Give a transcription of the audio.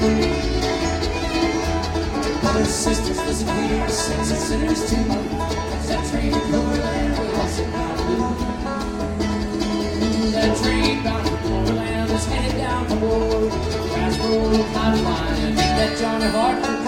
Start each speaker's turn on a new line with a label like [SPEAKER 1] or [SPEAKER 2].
[SPEAKER 1] Brothers, sisters, listen here, saints and sinners too. That train to Cloverland will also not lose. That train bound for Cloverland is headed down the road. Fast road, climb line, and that Johnny Hartman